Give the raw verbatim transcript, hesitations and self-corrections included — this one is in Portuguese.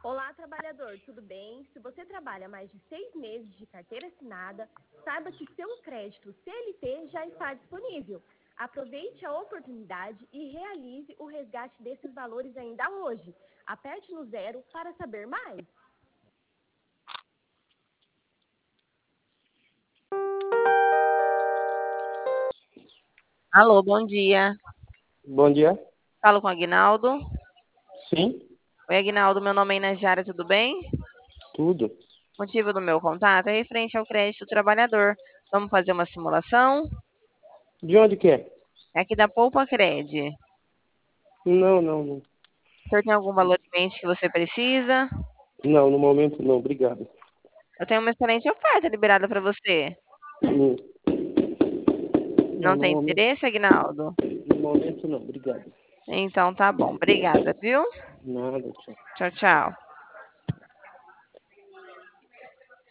Olá, trabalhador, tudo bem? Se você trabalha mais de seis meses de carteira assinada, saiba que seu crédito C L T já está disponível. Aproveite a oportunidade e realize o resgate desses valores ainda hoje. Aperte no zero para saber mais. Alô, bom dia. Bom dia. Falo com o Aguinaldo. Sim, Oi, Aguinaldo, meu nome é Inajara, tudo bem? tudo. O motivo do meu contato é referente ao crédito do trabalhador. Vamos fazer uma simulação? De onde que é? É aqui da Poupa Cred. Não, não, não. O senhor tem algum valor em mente que você precisa? Não, no momento não, obrigado. Eu tenho uma excelente oferta liberada para você. Hum, Não, Não no tem momento, interesse, Aguinaldo? no momento não, obrigado. Então tá bom. Obrigada, viu? Nada, tchau. Tchau, tchau.